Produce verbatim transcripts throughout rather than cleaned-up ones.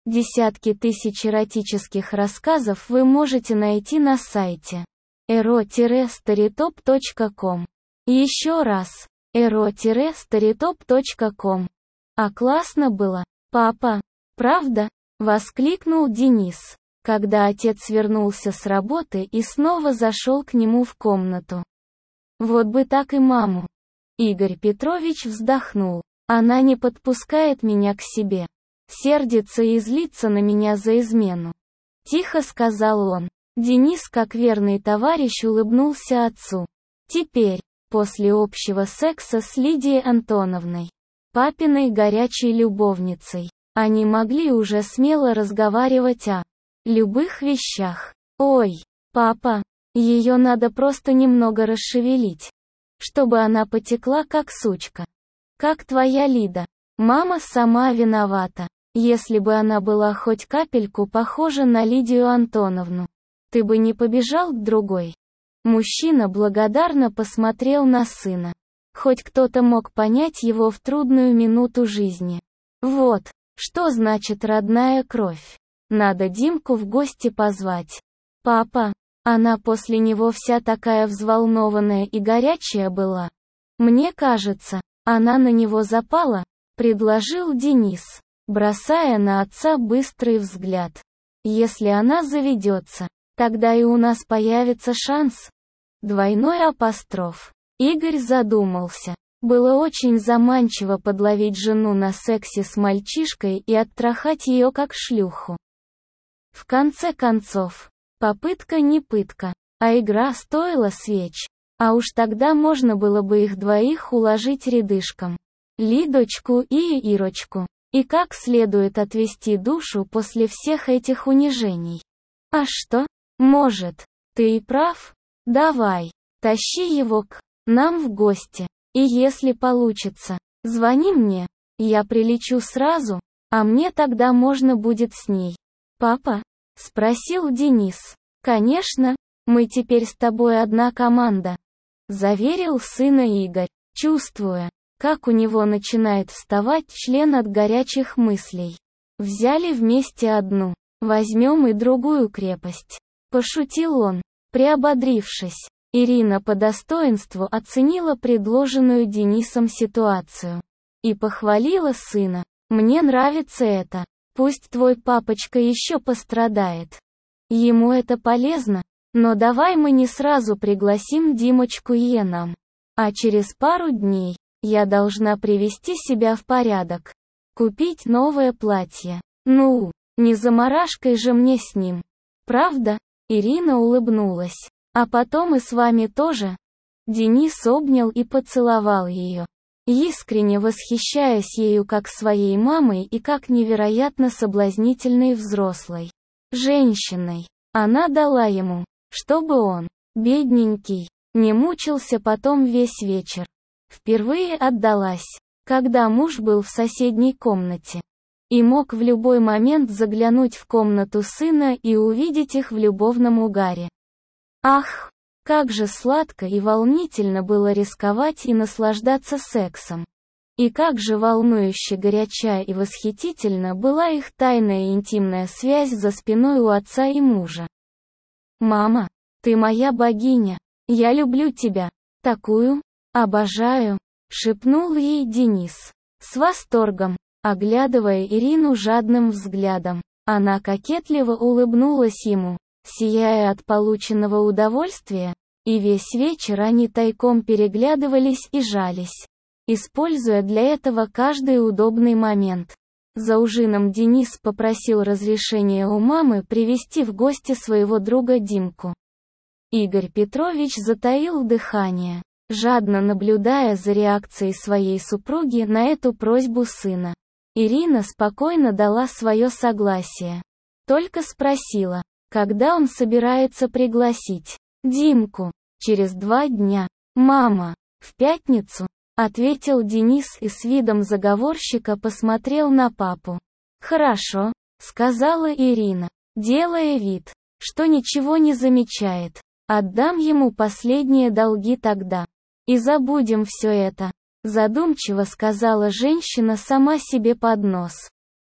Десятки тысяч эротических рассказов вы можете найти на сайте эро старитоп точка ком. Еще раз, эро старитоп точка ком. А классно было, папа, правда? Воскликнул Денис, когда отец вернулся с работы и снова зашел к нему в комнату. Вот бы так и маму. Игорь Петрович вздохнул. Она не подпускает меня к себе. Сердится и злится на меня за измену. Тихо сказал он. Денис, как верный товарищ, улыбнулся отцу. Теперь, после общего секса с Лидией Антоновной, папиной горячей любовницей, они могли уже смело разговаривать о любых вещах. Ой, папа, ее надо просто немного расшевелить, чтобы она потекла как сучка. Как твоя Лида. Мама сама виновата. Если бы она была хоть капельку похожа на Лидию Антоновну, ты бы не побежал к другой. Мужчина благодарно посмотрел на сына. Хоть кто-то мог понять его в трудную минуту жизни. Вот, что значит родная кровь. Надо Димку в гости позвать. Папа, она после него вся такая взволнованная и горячая была. Мне кажется, она на него запала, предложил Денис, бросая на отца быстрый взгляд. Если она заведется, тогда и у нас появится шанс. Двойной апостроф. Игорь задумался. Было очень заманчиво подловить жену на сексе с мальчишкой и оттрахать ее как шлюху. В конце концов, попытка не пытка, а игра стоила свеч. А уж тогда можно было бы их двоих уложить рядышком. Лидочку и Ирочку. И как следует отвести душу после всех этих унижений. А что? Может, ты и прав? Давай, тащи его к нам в гости. И если получится, звони мне, я прилечу сразу, а мне тогда можно будет с ней. Папа? Спросил Денис. Конечно, мы теперь с тобой одна команда. Заверил сына Игорь, чувствуя, как у него начинает вставать член от горячих мыслей. Взяли вместе одну, возьмем и другую крепость. Пошутил он, приободрившись. Ирина по достоинству оценила предложенную Денисом ситуацию. И похвалила сына. Мне нравится это. Пусть твой папочка еще пострадает. Ему это полезно, но давай мы не сразу пригласим Димочку и нам. А через пару дней я должна привести себя в порядок. Купить новое платье. Ну, не заморашкой же мне с ним. Правда? Ирина улыбнулась. А потом и с вами тоже. Денис обнял и поцеловал ее, искренне восхищаясь ею как своей мамой и как невероятно соблазнительной взрослой женщиной. Она дала ему, чтобы он, бедненький, не мучился потом весь вечер. Впервые отдалась, когда муж был в соседней комнате. И мог в любой момент заглянуть в комнату сына и увидеть их в любовном угаре. Ах, как же сладко и волнительно было рисковать и наслаждаться сексом. И как же волнующе горяча и восхитительна была их тайная и интимная связь за спиной у отца и мужа. «Мама, ты моя богиня, я люблю тебя, такую, обожаю», — шепнул ей Денис, с восторгом, оглядывая Ирину жадным взглядом. Она кокетливо улыбнулась ему, сияя от полученного удовольствия, и весь вечер они тайком переглядывались и жались, используя для этого каждый удобный момент. За ужином Денис попросил разрешения у мамы привести в гости своего друга Димку. Игорь Петрович затаил дыхание, жадно наблюдая за реакцией своей супруги на эту просьбу сына. Ирина спокойно дала свое согласие. Только спросила, когда он собирается пригласить Димку. Через два дня. «Мама, в пятницу», — ответил Денис и с видом заговорщика посмотрел на папу. «Хорошо», — сказала Ирина, делая вид, что ничего не замечает. «Отдам ему последние долги тогда. И забудем все это», — задумчиво сказала женщина сама себе под нос.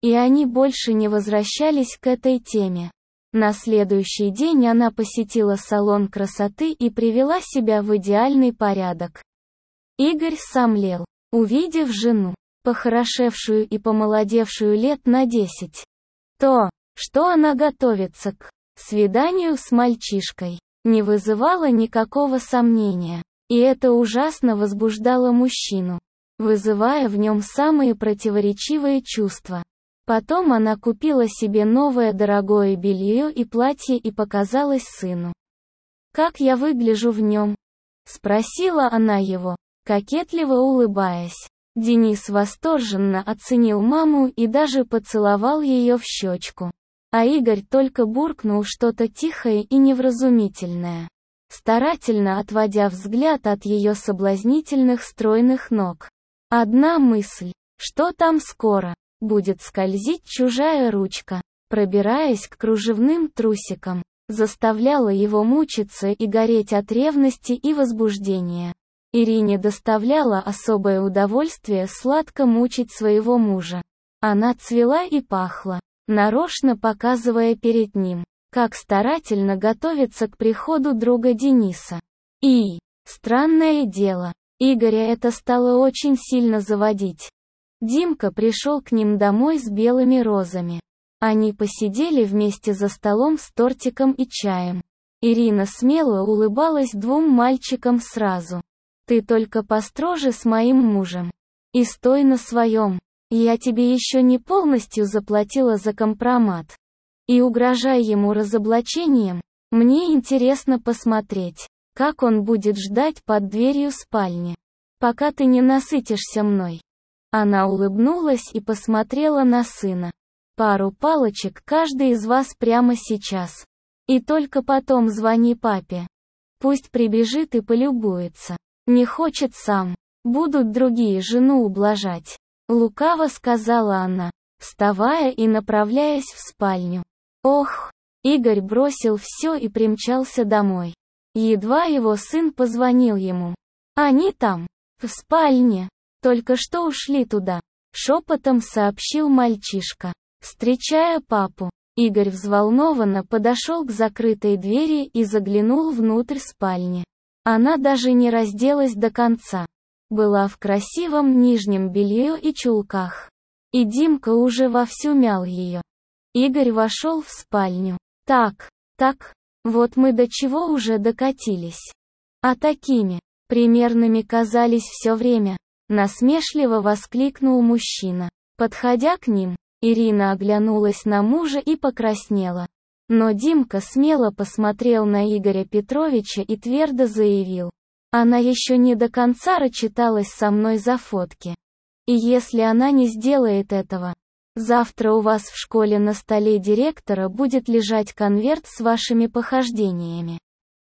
И они больше не возвращались к этой теме. На следующий день она посетила салон красоты и привела себя в идеальный порядок. Игорь сомлел, увидев жену, похорошевшую и помолодевшую лет на десять. То, что она готовится к свиданию с мальчишкой, не вызывало никакого сомнения, и это ужасно возбуждало мужчину, вызывая в нем самые противоречивые чувства. Потом она купила себе новое дорогое белье и платье и показалась сыну. «Как я выгляжу в нем?» — спросила она его, кокетливо улыбаясь. Денис восторженно оценил маму и даже поцеловал ее в щечку. А Игорь только буркнул что-то тихое и невразумительное, старательно отводя взгляд от ее соблазнительных стройных ног. Одна мысль, что там скоро будет скользить чужая ручка, пробираясь к кружевным трусикам, заставляла его мучиться и гореть от ревности и возбуждения. Ирине доставляло особое удовольствие сладко мучить своего мужа. Она цвела и пахла, нарочно показывая перед ним, как старательно готовится к приходу друга Дениса. И, странное дело, Игоря это стало очень сильно заводить. Димка пришел к ним домой с белыми розами. Они посидели вместе за столом с тортиком и чаем. Ирина смело улыбалась двум мальчикам сразу. «Ты только построже с моим мужем. И стой на своем. Я тебе еще не полностью заплатила за компромат. И угрожай ему разоблачением. Мне интересно посмотреть, как он будет ждать под дверью спальни, пока ты не насытишься мной». Она улыбнулась и посмотрела на сына. «Пару палочек каждый из вас прямо сейчас. И только потом звони папе. Пусть прибежит и полюбуется. Не хочет сам. Будут другие жену ублажать». Лукаво сказала она, вставая и направляясь в спальню. Ох! Игорь бросил все и примчался домой. Едва его сын позвонил ему. «Они там, в спальне. Только что ушли туда», — шепотом сообщил мальчишка. Встречая папу, Игорь взволнованно подошел к закрытой двери и заглянул внутрь спальни. Она даже не разделась до конца. Была в красивом нижнем белье и чулках. И Димка уже вовсю мял ее. Игорь вошел в спальню. «Так, так, вот мы до чего уже докатились. А такими, примерными казались все время», — насмешливо воскликнул мужчина. Подходя к ним, Ирина оглянулась на мужа и покраснела. Но Димка смело посмотрел на Игоря Петровича и твердо заявил: «Она еще не до конца рачиталась со мной за фотки. И если она не сделает этого, завтра у вас в школе на столе директора будет лежать конверт с вашими похождениями».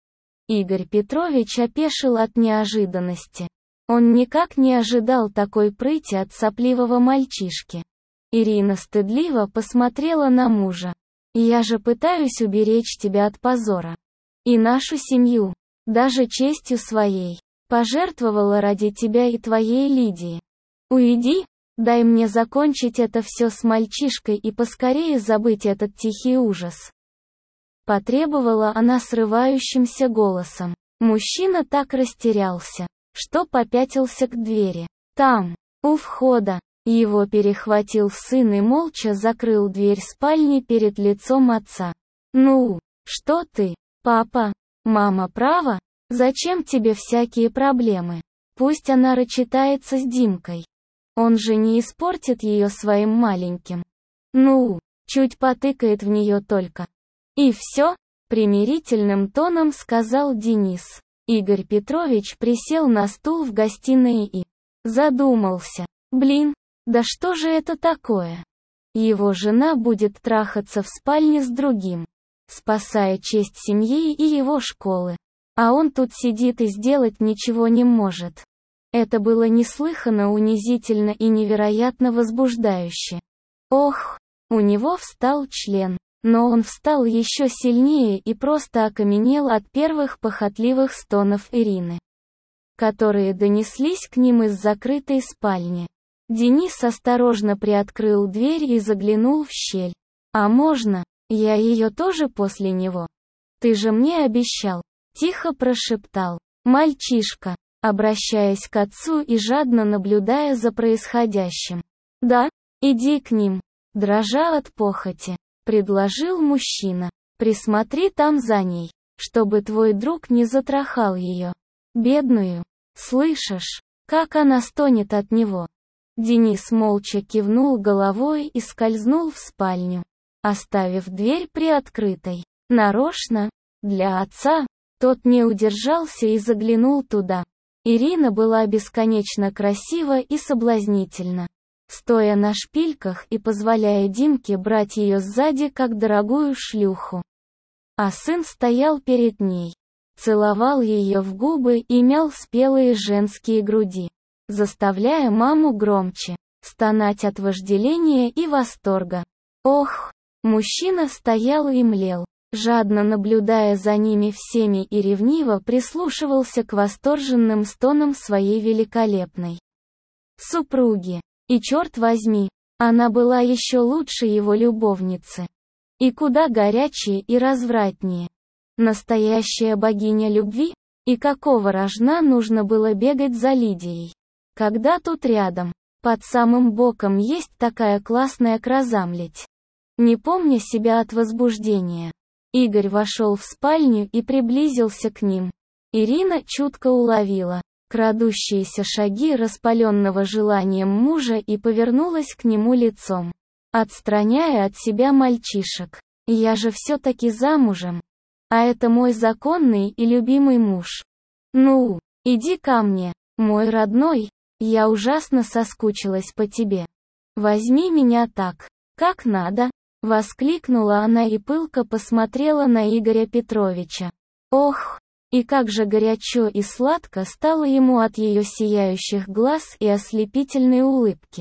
Игорь Петрович опешил от неожиданности. Он никак не ожидал такой прыти от сопливого мальчишки. Ирина стыдливо посмотрела на мужа. «Я же пытаюсь уберечь тебя от позора. И нашу семью, даже честью своей, пожертвовала ради тебя и твоей Лидии. Уйди, дай мне закончить это все с мальчишкой и поскорее забыть этот тихий ужас», — потребовала она срывающимся голосом. Мужчина так растерялся, что попятился к двери. Там, у входа, его перехватил сын и молча закрыл дверь спальни перед лицом отца. «Ну, что ты, папа? Мама права? Зачем тебе всякие проблемы? Пусть она рачитается с Димкой. Он же не испортит ее своим маленьким. Ну, чуть потыкает в нее только. И все», — примирительным тоном сказал Денис. Игорь Петрович присел на стул в гостиной и задумался. «Блин, да что же это такое? Его жена будет трахаться в спальне с другим, спасая честь семьи и его школы. А он тут сидит и сделать ничего не может». Это было неслыханно унизительно и невероятно возбуждающе. Ох, у него встал член, но он встал еще сильнее и просто окаменел от первых похотливых стонов Ирины, которые донеслись к ним из закрытой спальни. Денис осторожно приоткрыл дверь и заглянул в щель. «А можно? Я ее тоже после него? Ты же мне обещал», — тихо прошептал мальчишка, обращаясь к отцу и жадно наблюдая за происходящим. «Да, иди к ним», — дрожа от похоти, предложил мужчина. «Присмотри там за ней, чтобы твой друг не затрахал ее. Бедную. Слышишь, как она стонет от него?» Денис молча кивнул головой и скользнул в спальню, оставив дверь приоткрытой. Нарочно, для отца, тот не удержался и заглянул туда. Ирина была бесконечно красива и соблазнительна, стоя на шпильках и позволяя Димке брать ее сзади как дорогую шлюху. А сын стоял перед ней, целовал ее в губы и мял спелые женские груди, заставляя маму громче стонать от вожделения и восторга. Ох, мужчина стоял и млел, жадно наблюдая за ними всеми и ревниво прислушивался к восторженным стонам своей великолепной супруги. И черт возьми, она была еще лучше его любовницы. И куда горячее и развратнее. Настоящая богиня любви, и какого рожна нужно было бегать за Лидией. Когда тут рядом, под самым боком есть такая классная кразамлить. Не помня себя от возбуждения, Игорь вошел в спальню и приблизился к ним. Ирина чутко уловила крадущиеся шаги распаленного желанием мужа и повернулась к нему лицом, отстраняя от себя мальчишек. «Я же все-таки замужем. А это мой законный и любимый муж. Ну, иди ко мне, мой родной, я ужасно соскучилась по тебе. Возьми меня так, как надо», — воскликнула она и пылко посмотрела на Игоря Петровича. Ох, и как же горячо и сладко стало ему от ее сияющих глаз и ослепительной улыбки.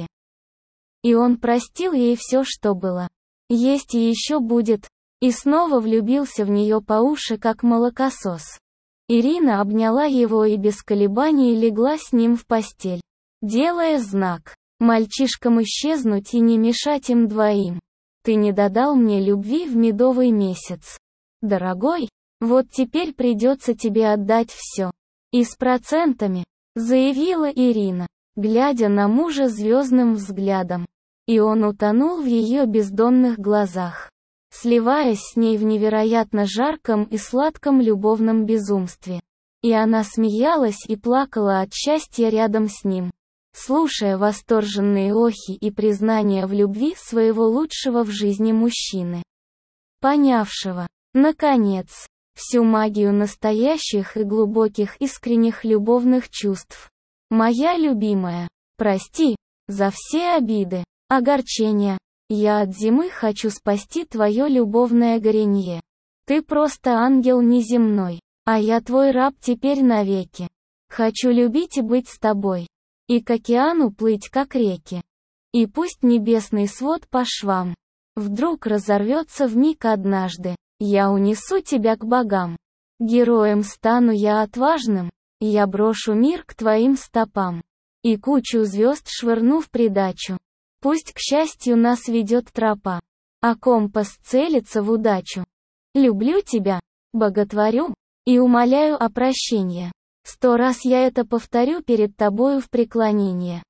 И он простил ей все, что было. Есть и еще будет. И снова влюбился в нее по уши, как молокосос. Ирина обняла его и без колебаний легла с ним в постель, делая знак мальчишкам исчезнуть и не мешать им двоим. «Ты не додал мне любви в медовый месяц, дорогой, вот теперь придется тебе отдать все. И с процентами», — заявила Ирина, глядя на мужа звездным взглядом. И он утонул в ее бездонных глазах, сливаясь с ней в невероятно жарком и сладком любовном безумстве. И она смеялась и плакала от счастья рядом с ним, слушая восторженные охи и признания в любви своего лучшего в жизни мужчины, понявшего, наконец, всю магию настоящих и глубоких искренних любовных чувств. «Моя любимая, прости за все обиды, огорчения. Я от зимы хочу спасти твое любовное горенье. Ты просто ангел неземной, а я твой раб теперь навеки. Хочу любить и быть с тобой. И к океану плыть, как реки. И пусть небесный свод по швам вдруг разорвется вмиг однажды, я унесу тебя к богам. Героем стану я отважным, я брошу мир к твоим стопам. И кучу звезд швырну в придачу. Пусть к счастью нас ведет тропа, а компас целится в удачу. Люблю тебя, боготворю и умоляю о прощении. Сто раз я это повторю перед тобою в преклонение.